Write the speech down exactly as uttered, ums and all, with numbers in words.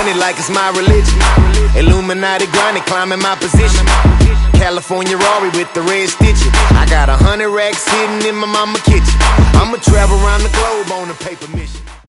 money like it's my religion. Illuminati grinding, climbing my position. California Rari with the red stitching. I got a hundred racks sitting in my mama kitchen. I'ma travel around the globe on a paper mission.